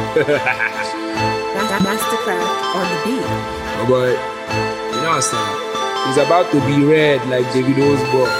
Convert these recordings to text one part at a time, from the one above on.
Mastercraft on the beat. But you know what I'm saying? He's about to be red like Davido's boy.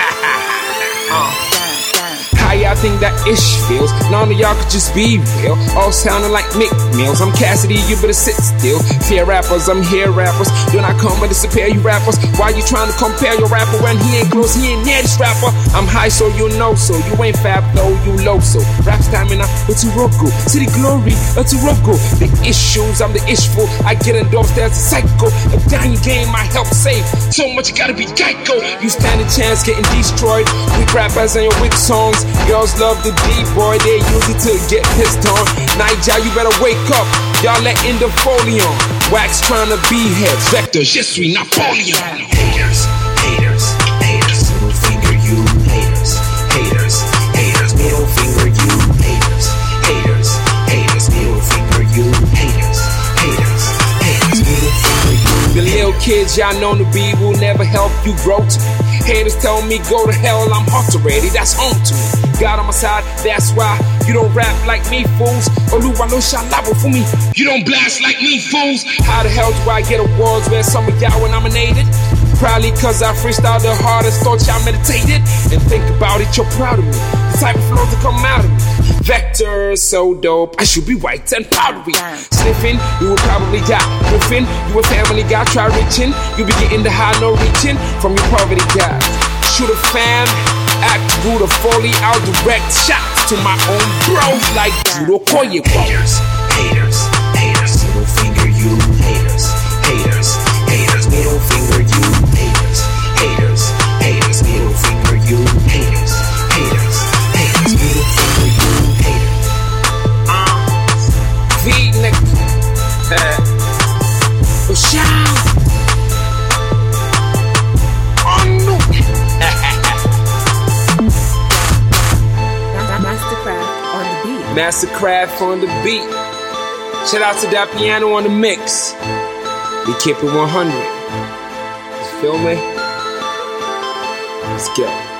How y'all think that ish feels? None of y'all could just be real. All sounding like Mick Mills. I'm Cassidy, you better sit still. Fear rappers, I'm here rappers. Do not come and disappear, you rappers. Why you trying to compare your rapper when he ain't close, he ain't near this rapper? I'm high so you know so. You ain't fab though, you low so. Rap stamina, it's a Roku. City glory, it's a Roku. The issues, I'm the ishful. I get endorsed as a psycho. A dying game, I help save. So much you gotta be Geico. You stand a chance getting destroyed. Weak rappers and your weak songs. Girls love the D-boy, they use it to get pissed on. Niger, you better wake up. Y'all letting the folion. Wax trying to be heads. Vector, je suis Napoleon. Haters, haters, haters. Middle finger, you haters. Haters, haters. Middle finger, you haters. Haters, haters. Middle finger, you haters. Haters, haters. Middle finger, you. The little kids y'all known to be will never help you grow to me. Haters tell me go to hell, I'm hot already, that's home to me. God on my side, that's why you don't rap like me, fools. Oluwa no shalabo for me, you don't blast like me, fools. How the hell do I get awards where some of y'all were nominated? Probably cause I freestyle the hardest, thought y'all meditated. And think about it, you're proud of me. The type of flows that come out of me. Vector, so dope, I should be white and powdery. Sniffing, you will probably die. Riffing, you a family guy, try reaching. You be getting the high, no reaching from your poverty guy. Shoot a fam, act rude or foley, I'll direct shots to my own bros like Judo Koye. Haters, haters, haters. Middle finger, you haters. Haters, haters. Middle finger, you haters. Haters, haters. Middle finger, you haters. Haters, haters. Middle finger, you haters. V nigga. Oh, shout. Oh no. Mastercraft on the beat. Mastercraft on the beat. Shout out to that piano on the mix. We keep it 100. You feel me? Let's go.